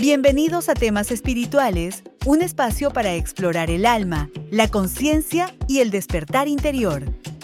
Bienvenidos a Temas Espirituales, un espacio para explorar el alma, la conciencia y el despertar interior.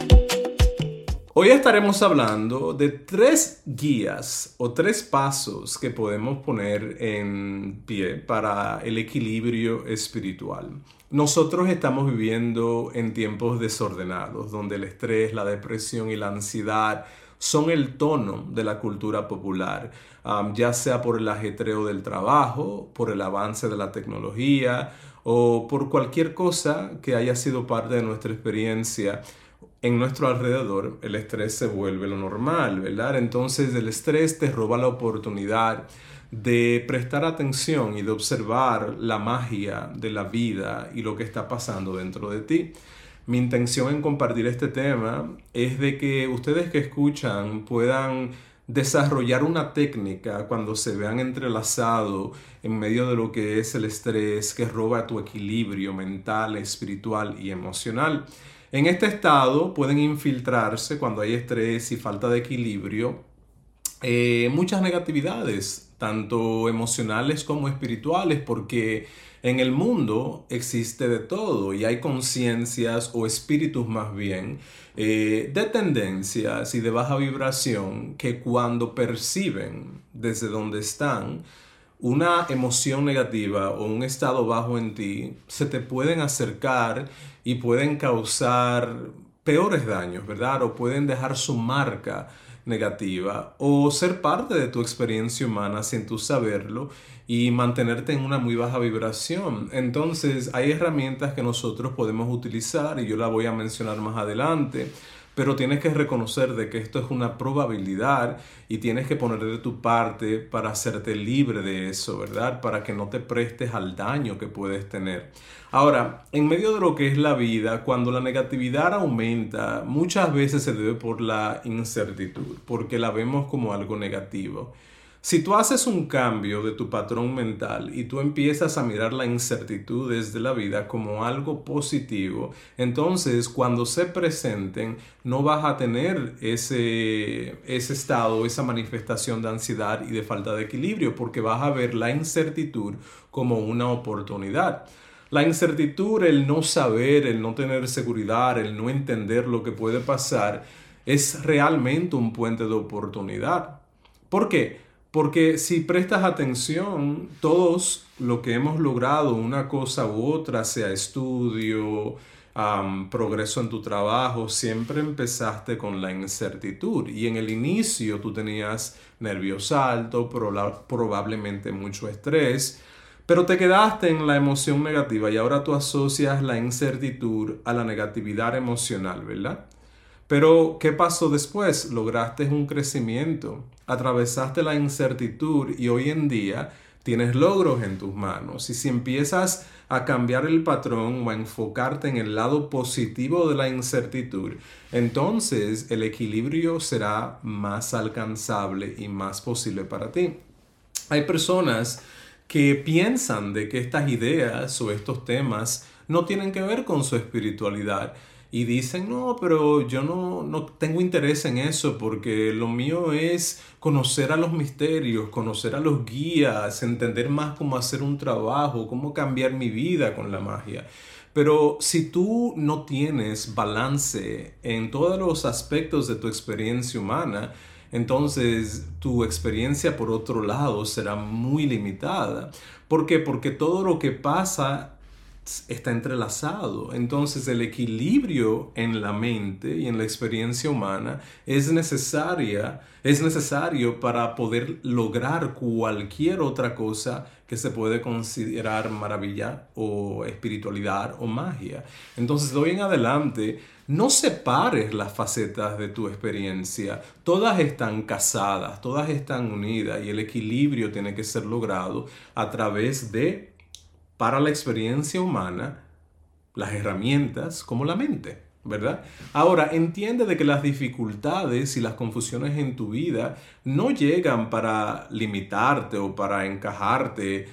Hoy estaremos hablando de 3 guías o 3 pasos que podemos poner en pie para el equilibrio espiritual. Nosotros estamos viviendo en tiempos desordenados, donde el estrés, la depresión y la ansiedad son el tono de la cultura popular, ya sea por el ajetreo del trabajo, por el avance de la tecnología o por cualquier cosa que haya sido parte de nuestra experiencia. En nuestro alrededor, el estrés se vuelve lo normal, ¿verdad? Entonces el estrés te roba la oportunidad de prestar atención y de observar la magia de la vida y lo que está pasando dentro de ti. Mi intención en compartir este tema es de que ustedes que escuchan puedan desarrollar una técnica cuando se vean entrelazados en medio de lo que es el estrés que roba tu equilibrio mental, espiritual y emocional. En este estado pueden infiltrarse cuando hay estrés y falta de equilibrio muchas negatividades, tanto emocionales como espirituales, porque en el mundo existe de todo y hay conciencias o espíritus más bien de tendencias y de baja vibración que cuando perciben desde donde están una emoción negativa o un estado bajo en ti, se te pueden acercar y pueden causar peores daños, ¿verdad? O pueden dejar su marca negativa o ser parte de tu experiencia humana sin tú saberlo y mantenerte en una muy baja vibración. Entonces hay herramientas que nosotros podemos utilizar y yo la voy a mencionar más adelante, pero tienes que reconocer de que esto es una probabilidad y tienes que poner de tu parte para hacerte libre de eso, ¿verdad? Para que no te prestes al daño que puedes tener. Ahora, en medio de lo que es la vida, cuando la negatividad aumenta, muchas veces se debe por la incertidumbre, porque la vemos como algo negativo. Si tú haces un cambio de tu patrón mental y tú empiezas a mirar la incertidumbre de la vida como algo positivo, entonces cuando se presenten no vas a tener ese estado, esa manifestación de ansiedad y de falta de equilibrio, porque vas a ver la incertidumbre como una oportunidad. La incertidumbre, el no saber, el no tener seguridad, el no entender lo que puede pasar, es realmente un puente de oportunidad. ¿Por qué? Porque si prestas atención, todos lo que hemos logrado, una cosa u otra, sea estudio, progreso en tu trabajo, siempre empezaste con la incertidumbre. Y en el inicio tú tenías nervios altos, probablemente mucho estrés, pero te quedaste en la emoción negativa y ahora tú asocias la incertidumbre a la negatividad emocional, ¿verdad? Pero, ¿qué pasó después? Lograste un crecimiento, atravesaste la incertidumbre y hoy en día tienes logros en tus manos. Y si empiezas a cambiar el patrón o a enfocarte en el lado positivo de la incertidumbre, entonces el equilibrio será más alcanzable y más posible para ti. Hay personas que piensan de que estas ideas o estos temas no tienen que ver con su espiritualidad. Y dicen, no, pero yo no tengo interés en eso porque lo mío es conocer a los misterios, conocer a los guías, entender más cómo hacer un trabajo, cómo cambiar mi vida con la magia. Pero si tú no tienes balance en todos los aspectos de tu experiencia humana, entonces tu experiencia por otro lado será muy limitada. ¿Por qué? Porque todo lo que pasa está entrelazado. Entonces el equilibrio en la mente y en la experiencia humana es necesario para poder lograr cualquier otra cosa que se puede considerar maravilla o espiritualidad o magia. Entonces de hoy en adelante no separes las facetas de tu experiencia. Todas están casadas, todas están unidas y el equilibrio tiene que ser logrado a través de, para la experiencia humana, las herramientas como la mente, ¿verdad? Ahora, entiende de que las dificultades y las confusiones en tu vida no llegan para limitarte o para encajarte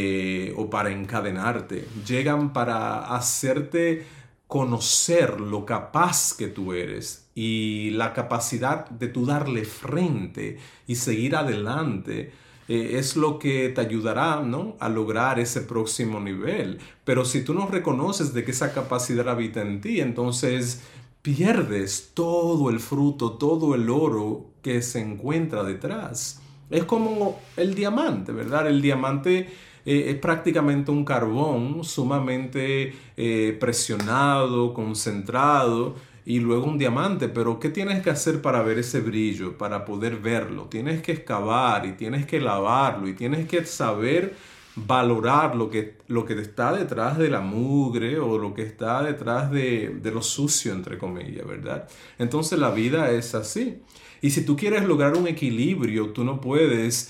o para encadenarte. Llegan para hacerte conocer lo capaz que tú eres y la capacidad de tú darle frente y seguir adelante es lo que te ayudará, ¿no?, a lograr ese próximo nivel. Pero si tú no reconoces de que esa capacidad habita en ti, entonces pierdes todo el fruto, todo el oro que se encuentra detrás. Es como el diamante, ¿verdad? El diamante es prácticamente un carbón sumamente presionado, concentrado, y luego un diamante. Pero ¿qué tienes que hacer para ver ese brillo, para poder verlo? Tienes que excavar y tienes que lavarlo y tienes que saber valorar lo que está detrás de la mugre o lo que está detrás de lo sucio, entre comillas, ¿verdad? Entonces la vida es así. Y si tú quieres lograr un equilibrio, tú no puedes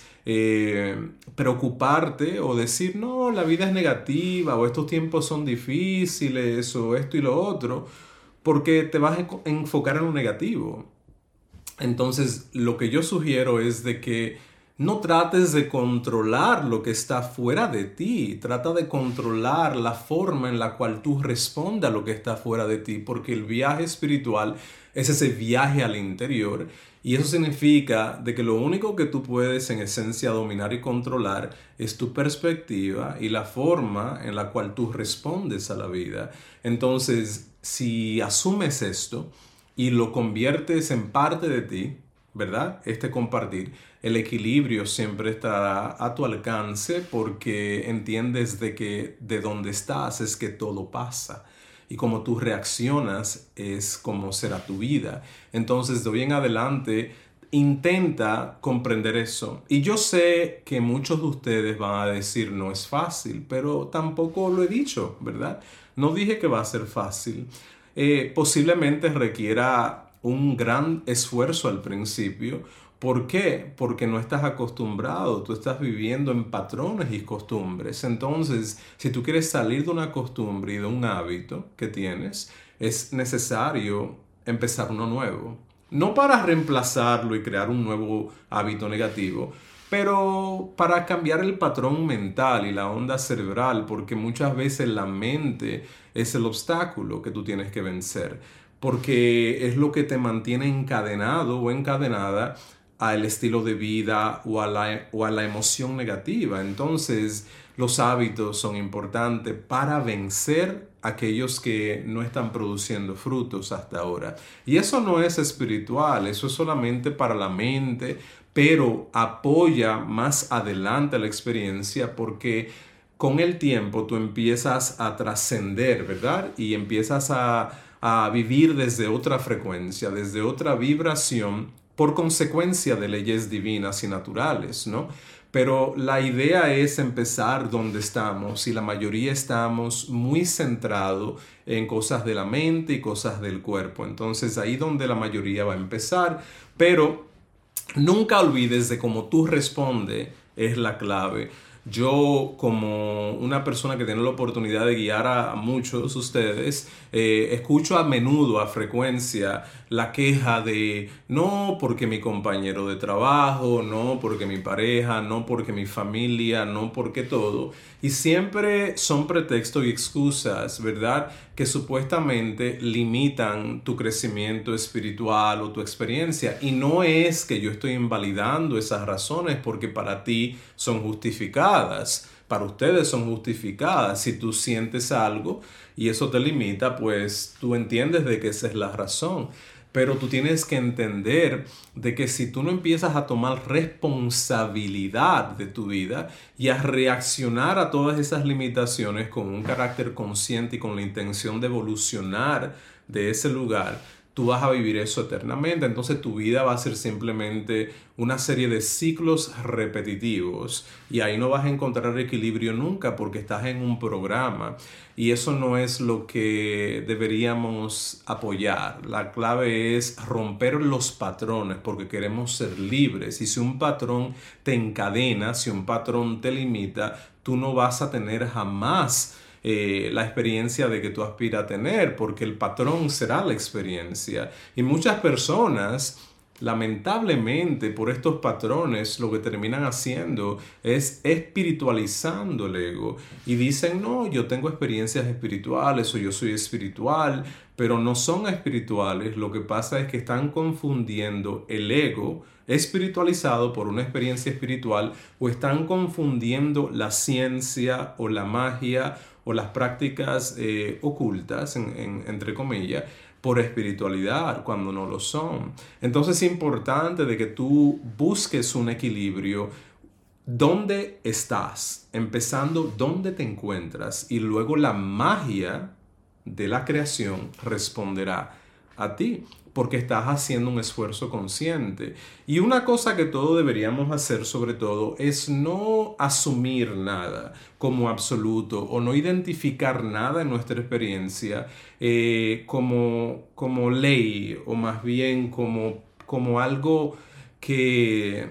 preocuparte o decir, no, la vida es negativa o estos tiempos son difíciles o esto y lo otro, porque te vas a enfocar en lo negativo. Entonces, lo que yo sugiero es de que no trates de controlar lo que está fuera de ti. Trata de controlar la forma en la cual tú respondes a lo que está fuera de ti, porque el viaje espiritual es ese viaje al interior. Y eso significa de que lo único que tú puedes en esencia dominar y controlar es tu perspectiva y la forma en la cual tú respondes a la vida. Entonces, si asumes esto y lo conviertes en parte de ti, ¿verdad? Este compartir, el equilibrio siempre estará a tu alcance porque entiendes de que de donde estás es que todo pasa. Y como tú reaccionas es como será tu vida. Entonces, de hoy en adelante, intenta comprender eso. Y yo sé que muchos de ustedes van a decir no es fácil, pero tampoco lo he dicho, ¿verdad? No dije que va a ser fácil. Posiblemente requiera un gran esfuerzo al principio. ¿Por qué? Porque no estás acostumbrado, tú estás viviendo en patrones y costumbres. Entonces, si tú quieres salir de una costumbre y de un hábito que tienes, es necesario empezar uno nuevo. No para reemplazarlo y crear un nuevo hábito negativo, pero para cambiar el patrón mental y la onda cerebral, porque muchas veces la mente es el obstáculo que tú tienes que vencer, porque es lo que te mantiene encadenado o encadenada al estilo de vida o a la emoción negativa. Entonces, los hábitos son importantes para vencer aquellos que no están produciendo frutos hasta ahora. Y eso no es espiritual, eso es solamente para la mente, pero apoya más adelante la experiencia porque con el tiempo tú empiezas a trascender, ¿verdad? Y empiezas a vivir desde otra frecuencia, desde otra vibración, por consecuencia de leyes divinas y naturales, ¿no? Pero la idea es empezar donde estamos y la mayoría estamos muy centrados en cosas de la mente y cosas del cuerpo. Entonces ahí donde la mayoría va a empezar, pero nunca olvides de cómo tú respondes es la clave. Yo, como una persona que tiene la oportunidad de guiar a muchos de ustedes, escucho a menudo, a frecuencia, la queja de no porque mi compañero de trabajo, no porque mi pareja, no porque mi familia, no porque todo. Y siempre son pretextos y excusas, ¿verdad?, que supuestamente limitan tu crecimiento espiritual o tu experiencia. Y no es que yo estoy invalidando esas razones porque para ti son justificadas. Para ustedes son justificadas. Si tú sientes algo y eso te limita, pues tú entiendes de que esa es la razón. Pero tú tienes que entender de que si tú no empiezas a tomar responsabilidad de tu vida y a reaccionar a todas esas limitaciones con un carácter consciente y con la intención de evolucionar de ese lugar, tú vas a vivir eso eternamente. Entonces tu vida va a ser simplemente una serie de ciclos repetitivos y ahí no vas a encontrar equilibrio nunca porque estás en un programa y eso no es lo que deberíamos apoyar. La clave es romper los patrones porque queremos ser libres y si un patrón te encadena, si un patrón te limita, tú no vas a tener jamás la experiencia de que tú aspiras a tener, porque el patrón será la experiencia. Y muchas personas lamentablemente por estos patrones lo que terminan haciendo es espiritualizando el ego y dicen, no, yo tengo experiencias espirituales o yo soy espiritual, pero no son espirituales. Lo que pasa es que están confundiendo el ego espiritualizado por una experiencia espiritual, o están confundiendo la ciencia o la magia o las prácticas ocultas, entre comillas, por espiritualidad, cuando no lo son. Entonces es importante de que tú busques un equilibrio. ¿Dónde estás? Empezando dónde te encuentras, y luego la magia de la creación responderá a ti, porque estás haciendo un esfuerzo consciente. Y una cosa que todos deberíamos hacer, sobre todo, es no asumir nada como absoluto o no identificar nada en nuestra experiencia como ley, o más bien como algo que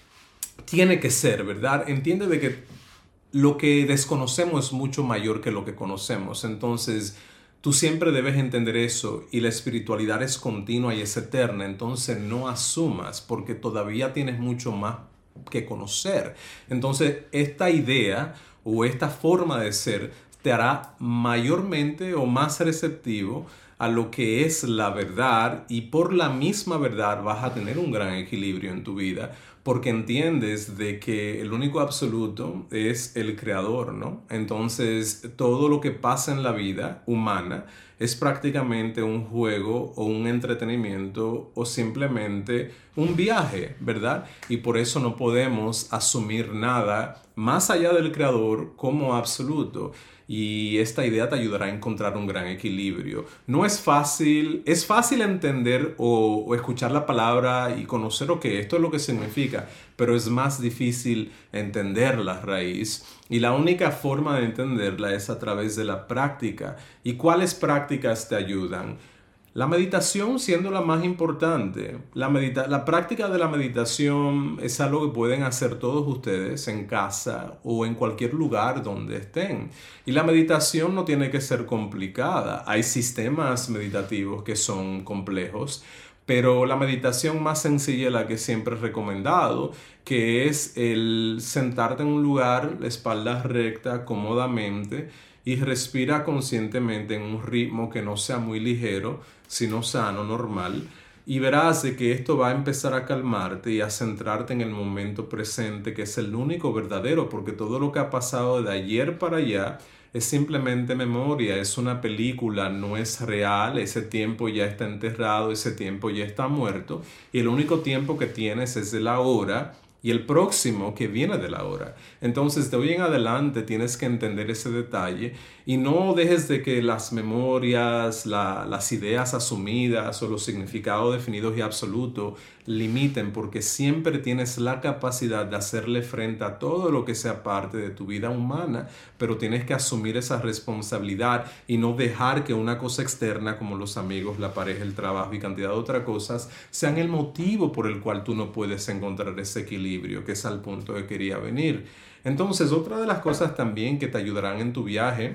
tiene que ser, ¿verdad? Entiende de que lo que desconocemos es mucho mayor que lo que conocemos. Entonces, tú siempre debes entender eso, y la espiritualidad es continua y es eterna. Entonces no asumas, porque todavía tienes mucho más que conocer. Entonces esta idea o esta forma de ser te hará mayormente o más receptivo a lo que es la verdad, y por la misma verdad vas a tener un gran equilibrio en tu vida, porque entiendes de que el único absoluto es el creador, ¿no? Entonces todo lo que pasa en la vida humana es prácticamente un juego o un entretenimiento o simplemente un viaje, ¿verdad? Y por eso no podemos asumir nada más allá del creador como absoluto. Y esta idea te ayudará a encontrar un gran equilibrio. No es fácil, es fácil entender o escuchar la palabra y conocer esto es lo que significa, pero es más difícil entender la raíz. Y la única forma de entenderla es a través de la práctica. ¿Y cuáles prácticas te ayudan? La meditación siendo la más importante. La práctica de la meditación es algo que pueden hacer todos ustedes en casa o en cualquier lugar donde estén. Y la meditación no tiene que ser complicada. Hay sistemas meditativos que son complejos, pero la meditación más sencilla es la que siempre he recomendado, que es el sentarte en un lugar, la espalda recta, cómodamente, y respira conscientemente en un ritmo que no sea muy ligero, sino sano, normal. Y verás de que esto va a empezar a calmarte y a centrarte en el momento presente, que es el único verdadero, porque todo lo que ha pasado de ayer para allá es simplemente memoria, es una película, no es real. Ese tiempo ya está enterrado, ese tiempo ya está muerto, y el único tiempo que tienes es el ahora y el próximo que viene de la hora. Entonces de hoy en adelante tienes que entender ese detalle, y no dejes de que las memorias, las ideas asumidas o los significados definidos y absolutos limiten, porque siempre tienes la capacidad de hacerle frente a todo lo que sea parte de tu vida humana, pero tienes que asumir esa responsabilidad y no dejar que una cosa externa como los amigos, la pareja, el trabajo y cantidad de otras cosas sean el motivo por el cual tú no puedes encontrar ese equilibrio, que es al punto que quería venir. Entonces, otra de las cosas también que te ayudarán en tu viaje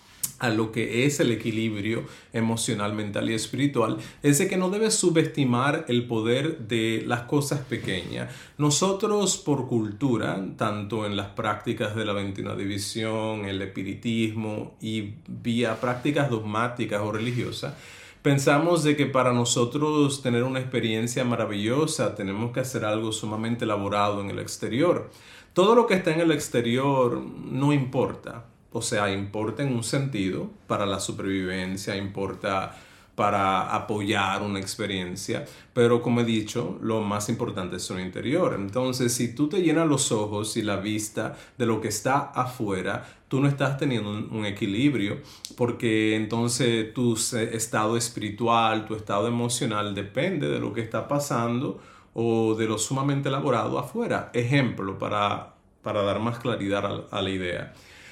a lo que es el equilibrio emocional, mental y espiritual, es de que no debes subestimar el poder de las cosas pequeñas. Nosotros, por cultura, tanto en las prácticas de la 21 división, el espiritismo y vía prácticas dogmáticas o religiosas, pensamos de que para nosotros tener una experiencia maravillosa tenemos que hacer algo sumamente elaborado en el exterior. Todo lo que está en el exterior no importa. O sea, importa en un sentido para la supervivencia, importa para apoyar una experiencia, pero como he dicho, lo más importante es lo interior. Entonces, si tú te llenas los ojos y la vista de lo que está afuera, tú no estás teniendo un equilibrio, porque entonces tu estado espiritual, tu estado emocional depende de lo que está pasando o de lo sumamente elaborado afuera. Ejemplo, para dar más claridad a la idea.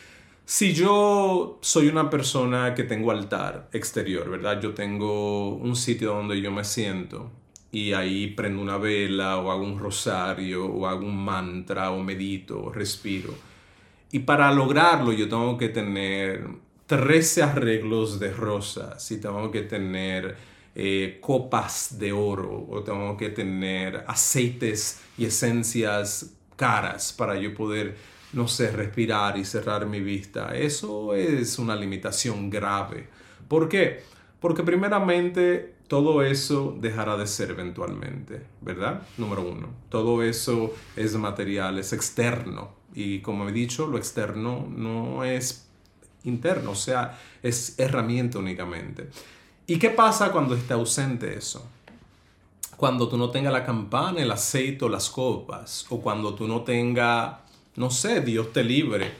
Si yo soy una persona que tengo altar exterior, ¿verdad? Yo tengo un sitio donde yo me siento y ahí prendo una vela o hago un rosario o hago un mantra o medito o respiro. Y para lograrlo yo tengo que tener 13 arreglos de rosas y tengo que tener copas de oro o tengo que tener aceites y esencias caras para yo poder, no sé, respirar y cerrar mi vista. Eso es una limitación grave. ¿Por qué? Porque primeramente todo eso dejará de ser eventualmente, ¿verdad? Número uno, todo eso es material, es externo. Y como he dicho, lo externo no es interno, o sea, es herramienta únicamente. ¿Y qué pasa cuando está ausente eso? Cuando tú no tengas la campana, el aceite o las copas, o cuando tú no tengas, no sé, Dios te libre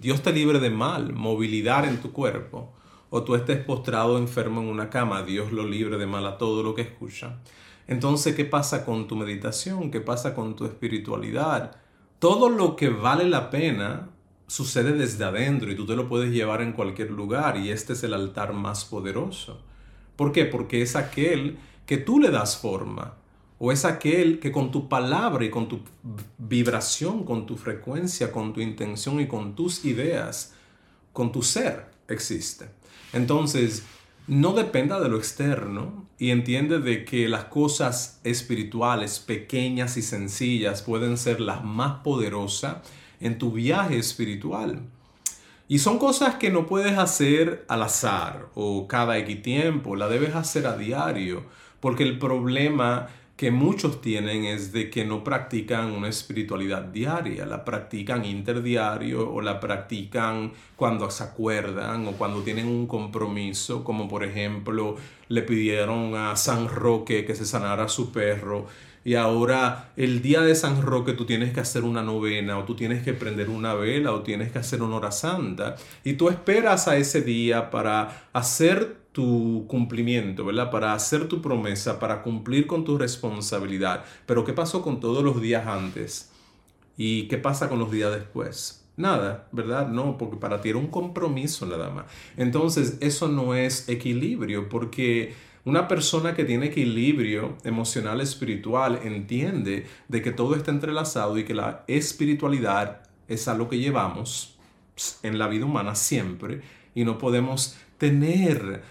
de mal, movilidad en tu cuerpo, o tú estés postrado enfermo en una cama, Dios lo libre de mal a todo lo que escucha. Entonces, ¿qué pasa con tu meditación? ¿Qué pasa con tu espiritualidad? Todo lo que vale la pena sucede desde adentro y tú te lo puedes llevar en cualquier lugar y este es el altar más poderoso. ¿Por qué? Porque es aquel que tú le das forma o es aquel que con tu palabra y con tu vibración, con tu frecuencia, con tu intención y con tus ideas, con tu ser existe. Entonces, no dependa de lo externo y entiende de que las cosas espirituales pequeñas y sencillas pueden ser las más poderosas en tu viaje espiritual. Y son cosas que no puedes hacer al azar o cada X tiempo, la debes hacer a diario, porque el problema que muchos tienen es de que no practican una espiritualidad diaria, la practican interdiario o la practican cuando se acuerdan o cuando tienen un compromiso, como por ejemplo le pidieron a San Roque que se sanara a su perro y ahora el día de San Roque tú tienes que hacer una novena o tú tienes que prender una vela o tienes que hacer una hora santa y tú esperas a ese día para hacer tu cumplimiento, ¿verdad? Para hacer tu promesa, para cumplir con tu responsabilidad. Pero ¿qué pasó con todos los días antes? ¿Y qué pasa con los días después? Nada, ¿verdad? No, porque para ti era un compromiso nada más. Entonces, eso no es equilibrio, porque una persona que tiene equilibrio emocional, espiritual, entiende de que todo está entrelazado y que la espiritualidad es algo que llevamos en la vida humana siempre y no podemos tener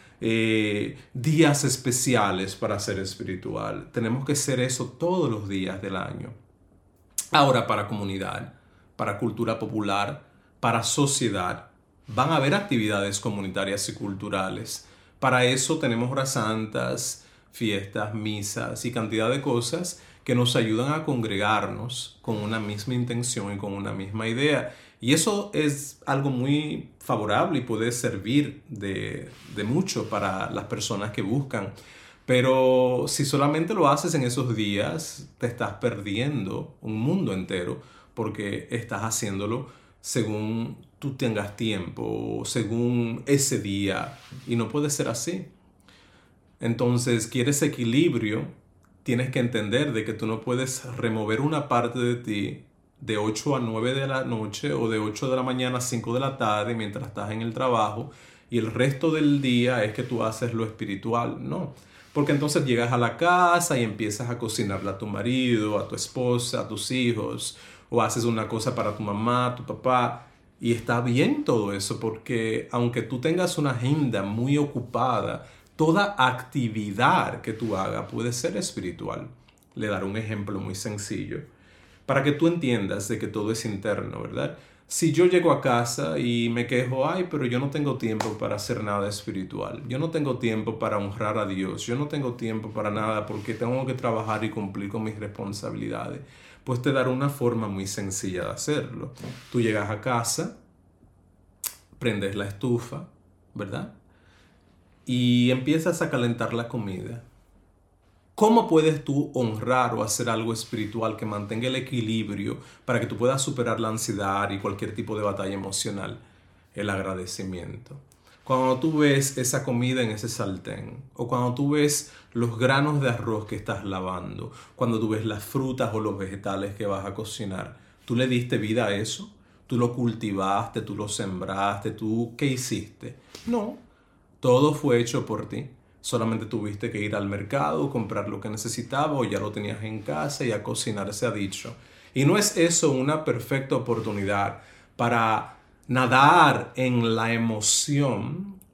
días especiales para ser espiritual. Tenemos que ser eso todos los días del año. Ahora, para comunidad, para cultura popular, para sociedad, van a haber actividades comunitarias y culturales. Para eso tenemos horas santas, fiestas, misas y cantidad de cosas que nos ayudan a congregarnos con una misma intención y con una misma idea. Y eso es algo muy favorable y puede servir de mucho para las personas que buscan. Pero si solamente lo haces en esos días, te estás perdiendo un mundo entero porque estás haciéndolo según tú tengas tiempo, según ese día. Y no puede ser así. Entonces, ¿quieres equilibrio? Tienes que entender de que tú no puedes remover una parte de ti de 8 a 9 de la noche o de 8 de la mañana a 5 de la tarde mientras estás en el trabajo y el resto del día es que tú haces lo espiritual. No, porque entonces llegas a la casa y empiezas a cocinarle a tu marido, a tu esposa, a tus hijos o haces una cosa para tu mamá, tu papá y está bien todo eso porque aunque tú tengas una agenda muy ocupada, toda actividad que tú hagas puede ser espiritual. Le daré un ejemplo muy sencillo para que tú entiendas de que todo es interno, ¿verdad? Si yo llego a casa y me quejo, ay, pero yo no tengo tiempo para hacer nada espiritual, yo no tengo tiempo para honrar a Dios, yo no tengo tiempo para nada porque tengo que trabajar y cumplir con mis responsabilidades, pues te daré una forma muy sencilla de hacerlo. Tú llegas a casa, prendes la estufa, ¿verdad? Y empiezas a calentar la comida. ¿Cómo puedes tú honrar o hacer algo espiritual que mantenga el equilibrio para que tú puedas superar la ansiedad y cualquier tipo de batalla emocional? El agradecimiento. Cuando tú ves esa comida en ese sartén, o cuando tú ves los granos de arroz que estás lavando, cuando tú ves las frutas o los vegetales que vas a cocinar, ¿tú le diste vida a eso? ¿Tú lo cultivaste? ¿Tú lo sembraste? ¿Tú qué hiciste? No, todo fue hecho por ti. Solamente tuviste que ir al mercado, comprar lo que necesitabas o ya lo tenías en casa y a cocinar se ha dicho. Y no es eso una perfecta oportunidad para nadar en la emoción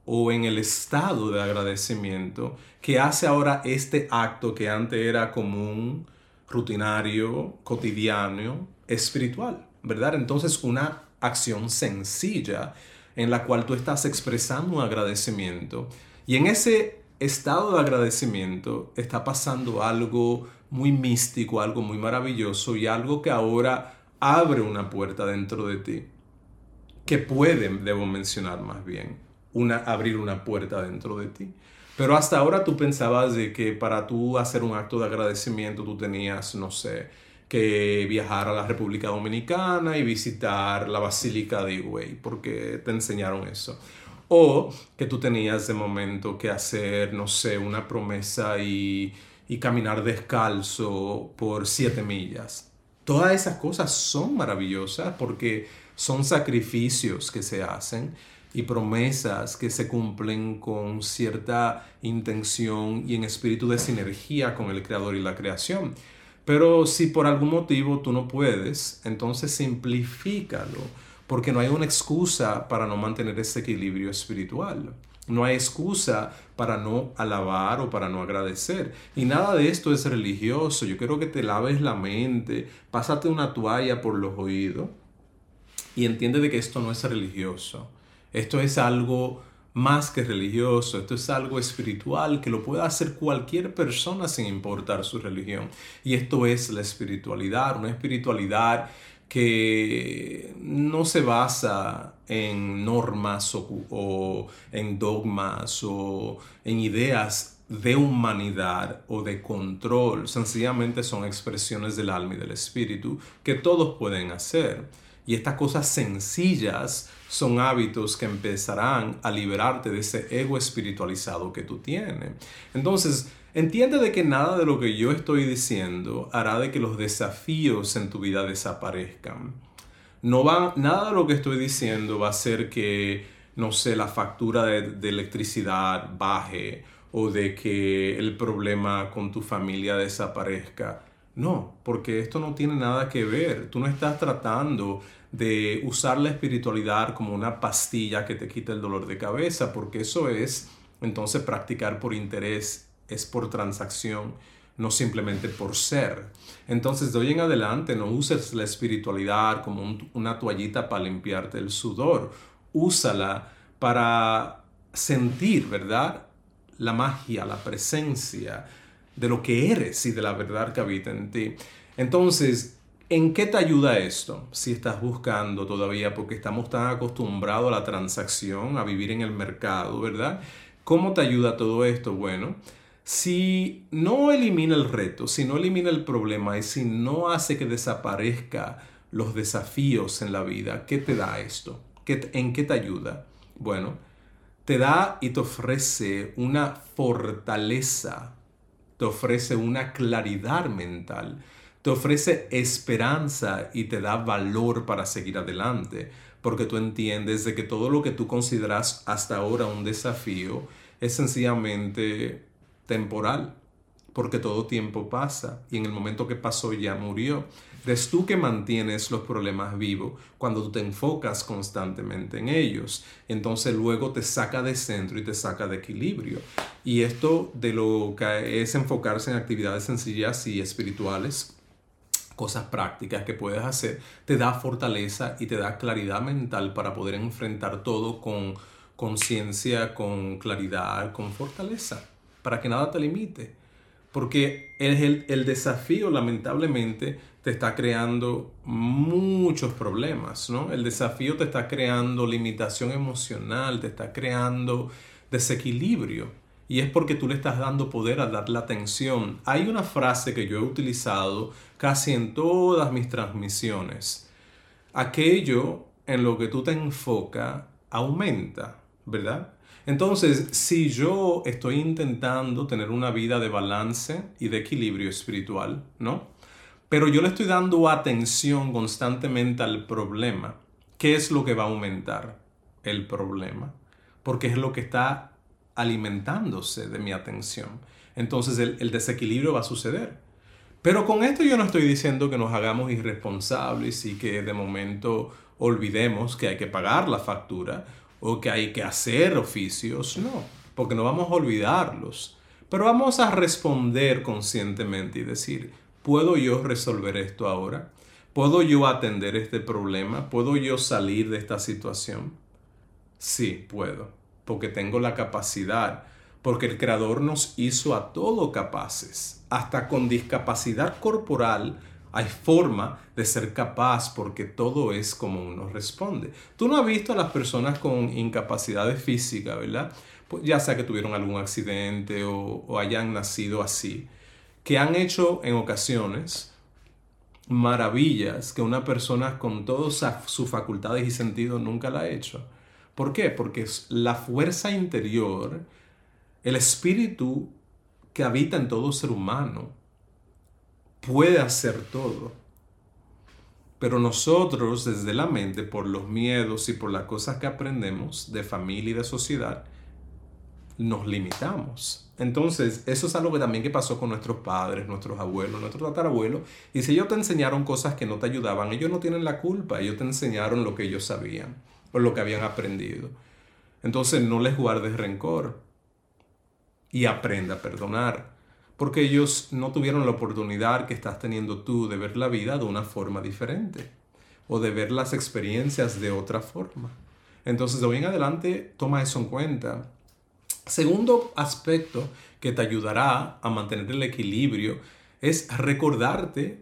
o en el estado de agradecimiento que hace ahora este acto que antes era común, rutinario, cotidiano, espiritual, ¿verdad? Entonces una acción sencilla en la cual tú estás expresando un agradecimiento y en ese estado de agradecimiento está pasando algo muy místico, algo muy maravilloso y algo que ahora abre una puerta dentro de ti que puede, debo mencionar más bien, abrir una puerta dentro de ti. Pero hasta ahora tú pensabas de que para tú hacer un acto de agradecimiento tú tenías, no sé, que viajar a la República Dominicana y visitar la Basílica de Higüey, porque te enseñaron eso. O que tú tenías de momento que hacer, no sé, una promesa y caminar descalzo por 7 millas. Todas esas cosas son maravillosas porque son sacrificios que se hacen y promesas que se cumplen con cierta intención y en espíritu de sinergia con el Creador y la creación. Pero si por algún motivo tú no puedes, entonces simplifícalo, porque no hay una excusa para no mantener ese equilibrio espiritual. No hay excusa para no alabar o para no agradecer. Y nada de esto es religioso. Yo quiero que te laves la mente, pásate una toalla por los oídos y entiende de que esto no es religioso. Esto es algo más que religioso, esto es algo espiritual que lo puede hacer cualquier persona sin importar su religión. Y esto es la espiritualidad, una espiritualidad que no se basa en normas o en dogmas o en ideas de humanidad o de control. Sencillamente son expresiones del alma y del espíritu que todos pueden hacer. Y estas cosas sencillas son hábitos que empezarán a liberarte de ese ego espiritualizado que tú tienes. Entonces, entiende de que nada de lo que yo estoy diciendo hará de que los desafíos en tu vida desaparezcan. Nada de lo que estoy diciendo va a hacer que, no sé, la factura de electricidad baje o de que el problema con tu familia desaparezca. No, porque esto no tiene nada que ver. Tú no estás tratando de usar la espiritualidad como una pastilla que te quita el dolor de cabeza, porque eso es entonces practicar por interés, es por transacción, no simplemente por ser. Entonces de hoy en adelante no uses la espiritualidad como una toallita para limpiarte el sudor. Úsala para sentir, ¿verdad? La magia, la presencia de lo que eres y de la verdad que habita en ti. Entonces, ¿en qué te ayuda esto? Si estás buscando todavía, porque estamos tan acostumbrados a la transacción, a vivir en el mercado, ¿verdad? ¿Cómo te ayuda todo esto? Bueno, si no elimina el reto, si no elimina el problema y si no hace que desaparezca los desafíos en la vida, ¿qué te da esto? ¿En qué te ayuda? Bueno, te da y te ofrece una fortaleza, te ofrece una claridad mental, te ofrece esperanza y te da valor para seguir adelante, porque tú entiendes de que todo lo que tú consideras hasta ahora un desafío es sencillamente temporal, porque todo tiempo pasa y en el momento que pasó ya murió. Eres tú que mantienes los problemas vivos cuando tú te enfocas constantemente en ellos. Entonces luego te saca de centro y te saca de equilibrio. Y esto de lo que es enfocarse en actividades sencillas y espirituales, cosas prácticas que puedes hacer, te da fortaleza y te da claridad mental para poder enfrentar todo con conciencia, con claridad, con fortaleza, para que nada te limite. Porque el desafío, lamentablemente, te está creando muchos problemas, ¿no? El desafío te está creando limitación emocional, te está creando desequilibrio. Y es porque tú le estás dando poder a darle atención. Hay una frase que yo he utilizado casi en todas mis transmisiones. Aquello en lo que tú te enfocas aumenta, ¿verdad? Entonces, si yo estoy intentando tener una vida de balance y de equilibrio espiritual, ¿no? Pero yo le estoy dando atención constantemente al problema. ¿Qué es lo que va a aumentar? El problema. Porque es lo que está alimentándose de mi atención. Entonces el desequilibrio va a suceder. Pero con esto yo no estoy diciendo que nos hagamos irresponsables y que de momento olvidemos que hay que pagar la factura o que hay que hacer oficios, no, porque no vamos a olvidarlos. Pero vamos a responder conscientemente y decir, ¿puedo yo resolver esto ahora? ¿Puedo yo atender este problema? ¿Puedo yo salir de esta situación? Sí, puedo, porque tengo la capacidad, porque el Creador nos hizo a todos capaces, hasta con discapacidad corporal hay forma de ser capaz, porque todo es como uno responde. Tú no has visto a las personas con incapacidades físicas, ¿verdad? Pues ya sea que tuvieron algún accidente o hayan nacido así, que han hecho en ocasiones maravillas que una persona con todas sus facultades y sentidos nunca la ha hecho. ¿Por qué? Porque la fuerza interior, el espíritu que habita en todo ser humano, puede hacer todo. Pero nosotros, desde la mente, por los miedos y por las cosas que aprendemos de familia y de sociedad, nos limitamos. Entonces, eso es algo que también que pasó con nuestros padres, nuestros abuelos, nuestros tatarabuelos. Y si ellos te enseñaron cosas que no te ayudaban, ellos no tienen la culpa. Ellos te enseñaron lo que ellos sabían o lo que habían aprendido. Entonces, no les guardes rencor y aprenda a perdonar. Porque ellos no tuvieron la oportunidad que estás teniendo tú de ver la vida de una forma diferente o de ver las experiencias de otra forma. Entonces, de hoy en adelante, toma eso en cuenta. Segundo aspecto que te ayudará a mantener el equilibrio es recordarte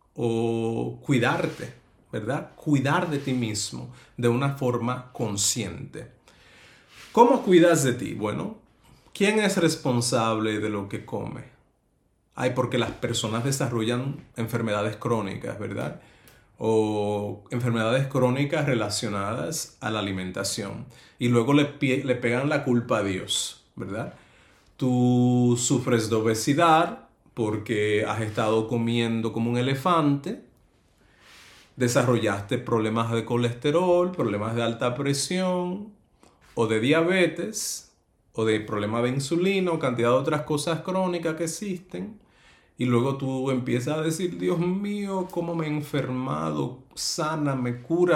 o cuidarte, ¿verdad? Cuidar de ti mismo de una forma consciente. ¿Cómo cuidas de ti? Bueno, ¿quién es responsable de lo que come? Porque las personas desarrollan enfermedades crónicas, ¿verdad? O enfermedades crónicas relacionadas a la alimentación. Y luego le pegan la culpa a Dios, ¿verdad? Tú sufres de obesidad porque has estado comiendo como un elefante. Desarrollaste problemas de colesterol, problemas de alta presión, o de diabetes, o de problemas de insulina, o cantidad de otras cosas crónicas que existen. Y luego tú empiezas a decir, Dios mío, cómo me he enfermado, sáname,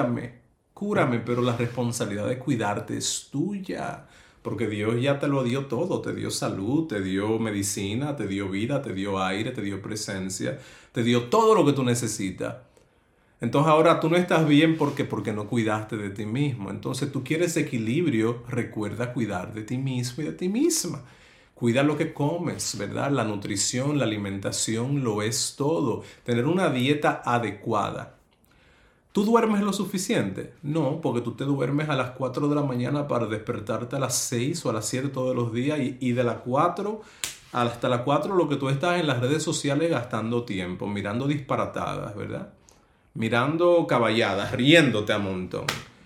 cúrame, pero la responsabilidad de cuidarte es tuya, porque Dios ya te lo dio todo, te dio salud, te dio medicina, te dio vida, te dio aire, te dio presencia, te dio todo lo que tú necesitas. Entonces ahora tú no estás bien porque no cuidaste de ti mismo. Entonces tú quieres equilibrio, recuerda cuidar de ti mismo y de ti misma. Cuida lo que comes, ¿verdad? La nutrición, la alimentación lo es todo. Tener una dieta adecuada. ¿Tú duermes lo suficiente? No, porque tú te duermes a las 4 de la mañana para despertarte a las 6 o a las 7 todos los días y de las 4 hasta las 4 lo que tú estás en las redes sociales gastando tiempo, mirando disparatadas, ¿verdad? Mirando caballadas, riéndote a montón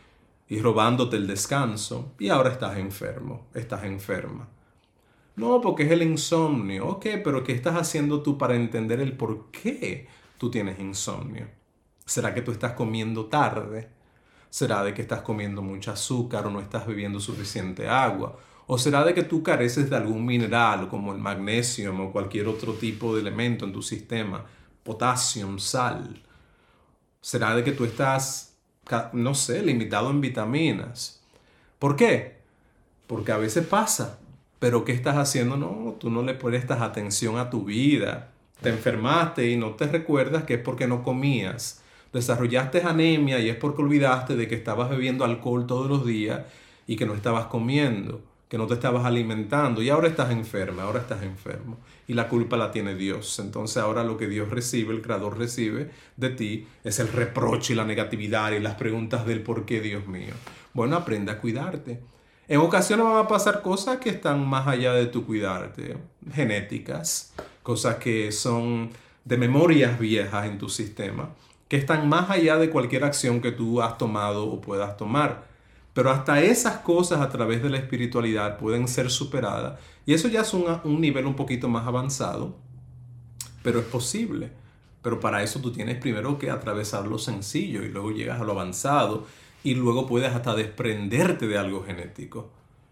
y robándote el descanso y ahora estás enfermo, estás enferma. No, porque es el insomnio. Ok, pero ¿qué estás haciendo tú para entender el por qué tú tienes insomnio? ¿Será que tú estás comiendo tarde? ¿Será de que estás comiendo mucho azúcar o no estás bebiendo suficiente agua? ¿O será de que tú careces de algún mineral como el magnesio o cualquier otro tipo de elemento en tu sistema? Potasio, sal. ¿Será de que tú estás, no sé, limitado en vitaminas? ¿Por qué? Porque a veces pasa. Pero ¿qué estás haciendo? No, tú no le prestas atención a tu vida. Te enfermaste y no te recuerdas que es porque no comías. Desarrollaste anemia y es porque olvidaste de que estabas bebiendo alcohol todos los días y que no estabas comiendo, que no te estabas alimentando y ahora estás enferma, ahora estás enfermo. Y la culpa la tiene Dios. Entonces ahora lo que Dios recibe, el Creador recibe de ti es el reproche y la negatividad y las preguntas del por qué, Dios mío. Bueno, aprende a cuidarte. En ocasiones van a pasar cosas que están más allá de tu cuidarte, genéticas, cosas que son de memorias viejas en tu sistema, que están más allá de cualquier acción que tú has tomado o puedas tomar. Pero hasta esas cosas a través de la espiritualidad pueden ser superadas y eso ya es un nivel un poquito más avanzado, pero es posible. Pero para eso tú tienes primero que atravesar lo sencillo y luego llegas a lo avanzado. Y luego puedes hasta desprenderte de algo genético.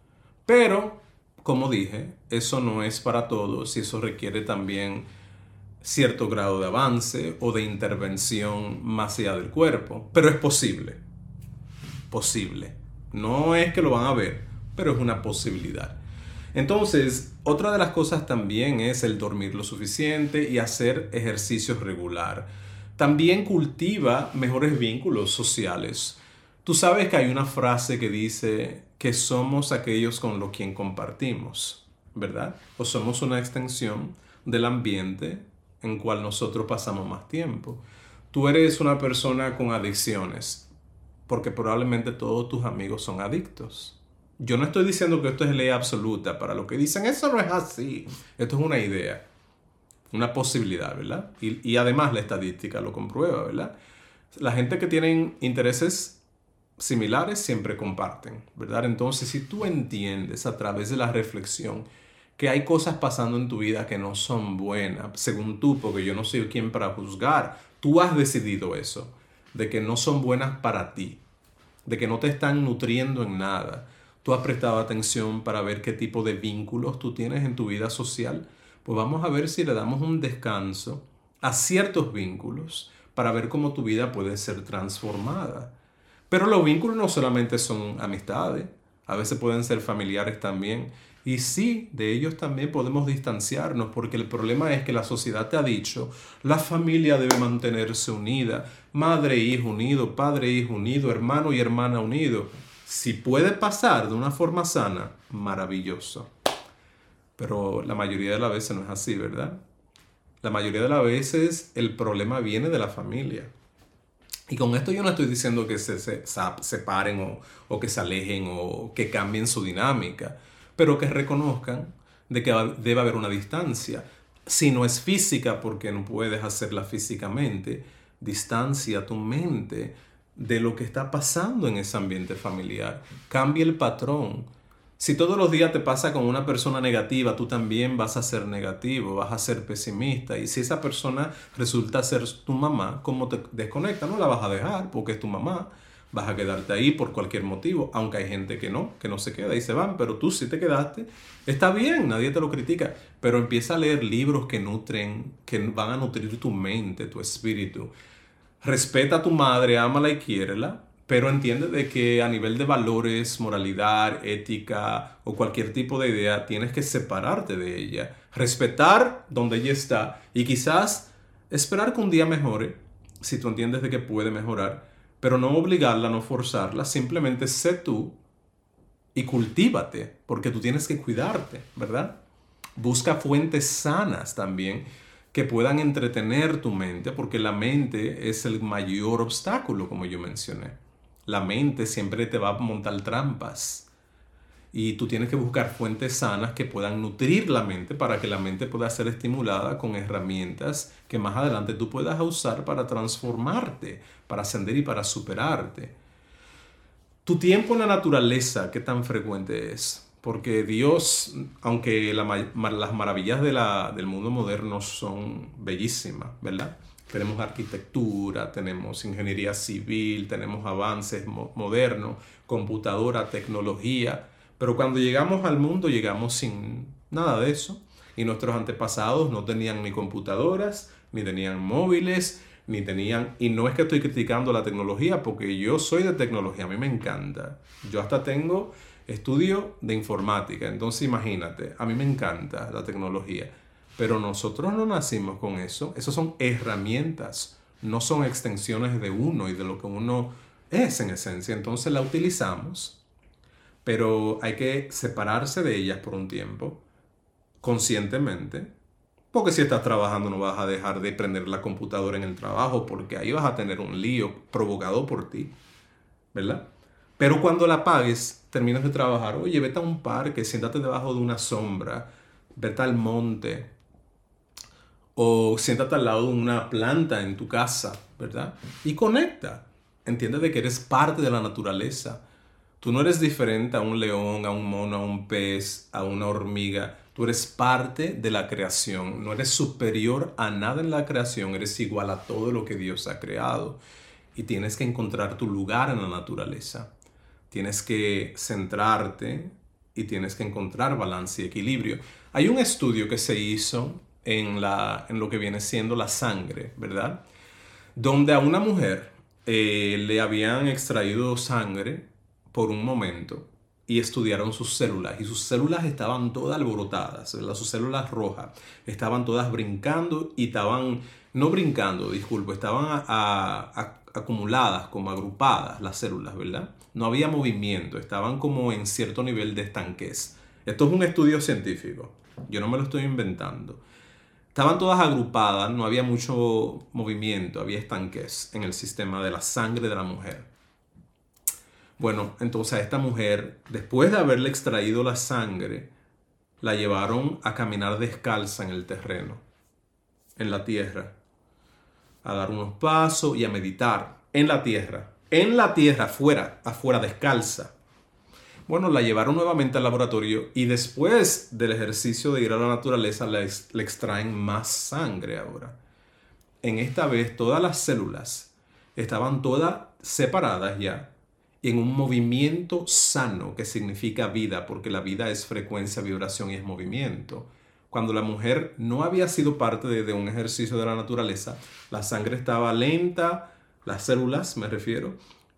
Pero, como dije, eso no es para todos y eso requiere también cierto grado de avance o de intervención más allá del cuerpo. Pero es posible. Posible. No es que lo van a ver, pero es una posibilidad. Entonces, otra de las cosas también es el dormir lo suficiente y hacer ejercicio regular. También cultiva mejores vínculos sociales. Tú sabes que hay una frase que dice que somos aquellos con los quien compartimos, ¿verdad? O somos una extensión del ambiente en cual nosotros pasamos más tiempo. Tú eres una persona con adicciones, porque probablemente todos tus amigos son adictos. Yo no estoy diciendo que esto es ley absoluta. Para los que dicen, eso no es así. Esto es una idea, una posibilidad, ¿verdad? Y además la estadística lo comprueba, ¿verdad? La gente que tienen intereses similares siempre comparten, ¿verdad? Entonces, si tú entiendes a través de la reflexión que hay cosas pasando en tu vida que no son buenas, según tú, porque yo no soy quien para juzgar, tú has decidido eso, de que no son buenas para ti, de que no te están nutriendo en nada. Tú has prestado atención para ver qué tipo de vínculos tú tienes en tu vida social. Pues vamos a ver si le damos un descanso a ciertos vínculos para ver cómo tu vida puede ser transformada. Pero los vínculos no solamente son amistades, a veces pueden ser familiares también. Y sí, de ellos también podemos distanciarnos, porque el problema es que la sociedad te ha dicho, la familia debe mantenerse unida, madre e hijo unido, padre e hijo unido, hermano y hermana unido. Si puede pasar de una forma sana, maravilloso. Pero la mayoría de las veces no es así, ¿verdad? La mayoría de las veces el problema viene de la familia. Y con esto yo no estoy diciendo que se separen o que se alejen o que cambien su dinámica, pero que reconozcan de que debe haber una distancia. Si no es física, porque no puedes hacerla físicamente, distancia tu mente de lo que está pasando en ese ambiente familiar. Cambia el patrón. Si todos los días te pasa con una persona negativa, tú también vas a ser negativo, vas a ser pesimista. Y si esa persona resulta ser tu mamá, como te desconecta, no la vas a dejar porque es tu mamá. Vas a quedarte ahí por cualquier motivo, aunque hay gente que no se queda y se van, pero tú sí te quedaste. Está bien, nadie te lo critica, pero empieza a leer libros que nutren, que van a nutrir tu mente, tu espíritu. Respeta a tu madre, ámala y quiérela, pero entiende de que a nivel de valores, moralidad, ética o cualquier tipo de idea, tienes que separarte de ella. Respetar donde ella está y quizás esperar que un día mejore, si tú entiendes de que puede mejorar, pero no obligarla, no forzarla, simplemente sé tú y cultívate, porque tú tienes que cuidarte, ¿verdad? Busca fuentes sanas también que puedan entretener tu mente, porque la mente es el mayor obstáculo, como yo mencioné. La mente siempre te va a montar trampas y tú tienes que buscar fuentes sanas que puedan nutrir la mente para que la mente pueda ser estimulada con herramientas que más adelante tú puedas usar para transformarte, para ascender y para superarte. Tu tiempo en la naturaleza, ¿qué tan frecuente es? Porque Dios, aunque las maravillas del mundo moderno son bellísimas, ¿verdad? Tenemos arquitectura, tenemos ingeniería civil, tenemos avances modernos, computadora, tecnología. Pero cuando llegamos al mundo, llegamos sin nada de eso. Y nuestros antepasados no tenían ni computadoras, ni tenían móviles, ni tenían... Y no es que estoy criticando la tecnología, porque yo soy de tecnología, a mí me encanta. Yo hasta tengo estudio de informática, entonces imagínate, a mí me encanta la tecnología. Pero nosotros no nacimos con eso. Esas son herramientas, no son extensiones de uno y de lo que uno es en esencia. Entonces la utilizamos, pero hay que separarse de ellas por un tiempo, conscientemente. Porque si estás trabajando no vas a dejar de prender la computadora en el trabajo, porque ahí vas a tener un lío provocado por ti, ¿verdad? Pero cuando la apagues, terminas de trabajar, oye, vete a un parque, siéntate debajo de una sombra, vete al monte, o siéntate al lado de una planta en tu casa, ¿verdad? Y conecta. Entiende de que eres parte de la naturaleza. Tú no eres diferente a un león, a un mono, a un pez, a una hormiga. Tú eres parte de la creación. No eres superior a nada en la creación. Eres igual a todo lo que Dios ha creado. Y tienes que encontrar tu lugar en la naturaleza. Tienes que centrarte y tienes que encontrar balance y equilibrio. Hay un estudio que se hizo en lo que viene siendo la sangre, ¿verdad? Donde a una mujer le habían extraído sangre por un momento y estudiaron sus células. Y sus células estaban todas alborotadas, ¿verdad? Sus células rojas estaban todas brincando y estaban, no brincando, disculpo, estaban acumuladas, como agrupadas las células, ¿verdad? No había movimiento, estaban como en cierto nivel de estanquez. Esto es un estudio científico, yo no me lo estoy inventando. Estaban todas agrupadas, no había mucho movimiento, había estanquez en el sistema de la sangre de la mujer. Bueno, entonces a esta mujer, después de haberle extraído la sangre, la llevaron a caminar descalza en el terreno, en la tierra, a dar unos pasos y a meditar en la tierra, afuera, descalza. Bueno, la llevaron nuevamente al laboratorio y después del ejercicio de ir a la naturaleza le extraen más sangre ahora. En esta vez todas las células estaban todas separadas ya y en un movimiento sano, que significa vida, porque la vida es frecuencia, vibración y es movimiento. Cuando la mujer no había sido parte de un ejercicio de la naturaleza, la sangre estaba lenta, las células me refiero,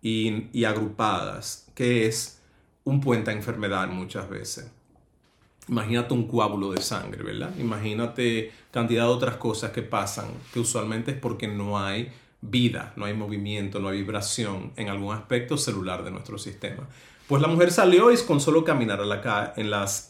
y agrupadas, que es un puente a enfermedad muchas veces. Imagínate un coágulo de sangre, ¿verdad? Imagínate cantidad de otras cosas que pasan, que usualmente es porque no hay vida, no hay movimiento, no hay vibración en algún aspecto celular de nuestro sistema. Pues la mujer salió y con solo caminar en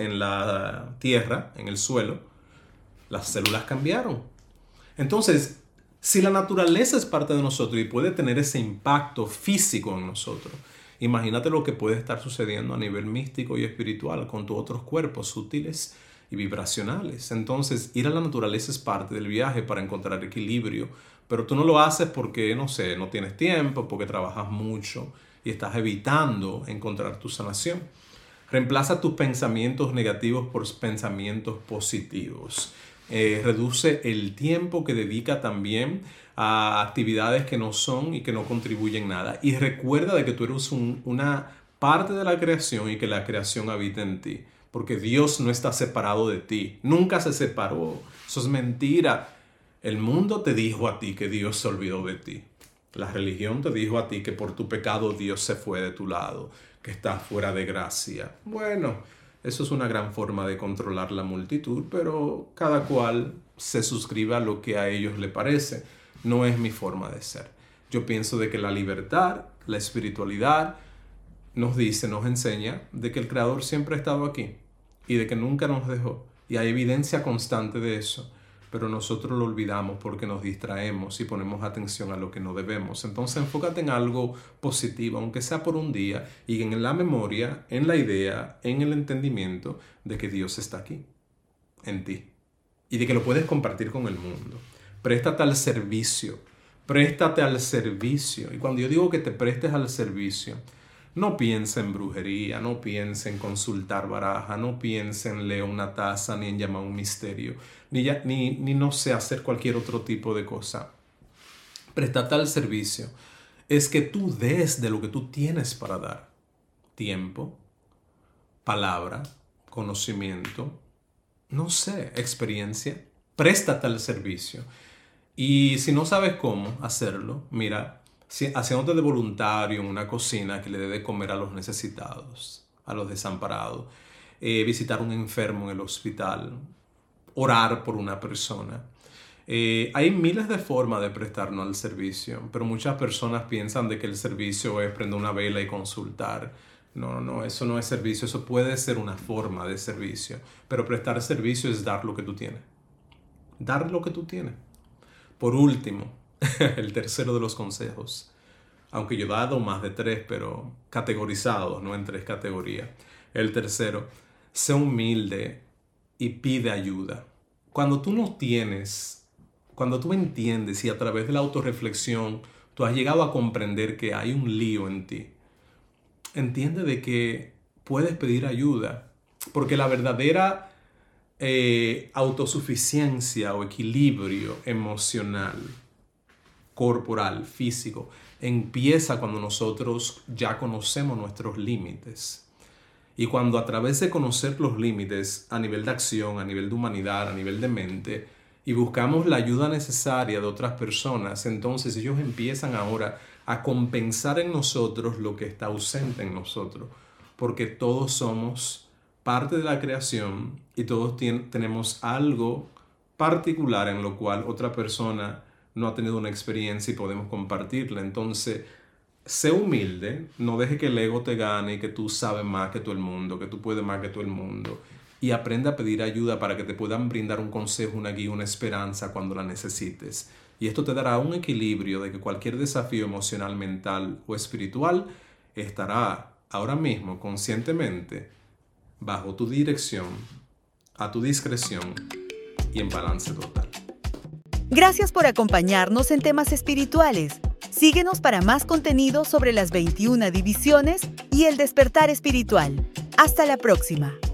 la tierra, en el suelo, las células cambiaron. Entonces, si la naturaleza es parte de nosotros y puede tener ese impacto físico en nosotros, imagínate lo que puede estar sucediendo a nivel místico y espiritual con tus otros cuerpos sutiles y vibracionales. Entonces, ir a la naturaleza es parte del viaje para encontrar equilibrio, pero tú no lo haces porque, no sé, no tienes tiempo, porque trabajas mucho y estás evitando encontrar tu sanación. Reemplaza tus pensamientos negativos por pensamientos positivos. Reduce el tiempo que dedica también a actividades que no son y que no contribuyen nada. Y recuerda de que tú eres una parte de la creación y que la creación habita en ti. Porque Dios no está separado de ti. Nunca se separó. Eso es mentira. El mundo te dijo a ti que Dios se olvidó de ti. La religión te dijo a ti que por tu pecado Dios se fue de tu lado, que estás fuera de gracia. Bueno, eso es una gran forma de controlar la multitud, pero cada cual se suscribe a lo que a ellos le parece. No es mi forma de ser. Yo pienso de que la libertad, la espiritualidad, nos enseña de que el Creador siempre ha estado aquí y de que nunca nos dejó. Y hay evidencia constante de eso. Pero nosotros lo olvidamos porque nos distraemos y ponemos atención a lo que no debemos. Entonces enfócate en algo positivo, aunque sea por un día, y en la memoria, en la idea, en el entendimiento de que Dios está aquí, en ti, y de que lo puedes compartir con el mundo. Préstate al servicio, préstate al servicio. Y cuando yo digo que te prestes al servicio, no piensa en brujería, no piensa en consultar baraja, no piensa en leer una taza, ni en llamar un misterio, ni no sé, hacer cualquier otro tipo de cosa. Préstate al servicio. Es que tú des de lo que tú tienes para dar. Tiempo, palabra, conocimiento, no sé, experiencia. Préstate al servicio. Y si no sabes cómo hacerlo, mira, haciéndote de voluntario en una cocina que le dé de comer a los necesitados, a los desamparados, visitar a un enfermo en el hospital, orar por una persona. Hay miles de formas de prestarnos al servicio, pero muchas personas piensan de que el servicio es prender una vela y consultar. No, eso no es servicio, eso puede ser una forma de servicio, pero prestar servicio es dar lo que tú tienes. Dar lo que tú tienes. Por último, el tercero de los consejos, aunque yo he dado más de 3, pero categorizados, no en 3 categorías. El tercero, sé humilde y pide ayuda. Cuando tú no tienes, cuando tú entiendes y a través de la autorreflexión tú has llegado a comprender que hay un lío en ti, entiende de que puedes pedir ayuda, porque la verdadera autosuficiencia o equilibrio emocional, corporal, físico, empieza cuando nosotros ya conocemos nuestros límites. Y cuando a través de conocer los límites a nivel de acción, a nivel de humanidad, a nivel de mente, y buscamos la ayuda necesaria de otras personas, entonces ellos empiezan ahora a compensar en nosotros lo que está ausente en nosotros, porque todos somos parte de la creación y todos tenemos algo particular en lo cual otra persona no ha tenido una experiencia y podemos compartirla. Entonces, sé humilde, no deje que el ego te gane y que tú sabes más que todo el mundo, que tú puedes más que todo el mundo. Y aprenda a pedir ayuda para que te puedan brindar un consejo, una guía, una esperanza cuando la necesites. Y esto te dará un equilibrio de que cualquier desafío emocional, mental o espiritual estará ahora mismo conscientemente bajo tu dirección, a tu discreción y en balance total. Gracias por acompañarnos en temas espirituales. Síguenos para más contenido sobre las 21 divisiones y el despertar espiritual. Hasta la próxima.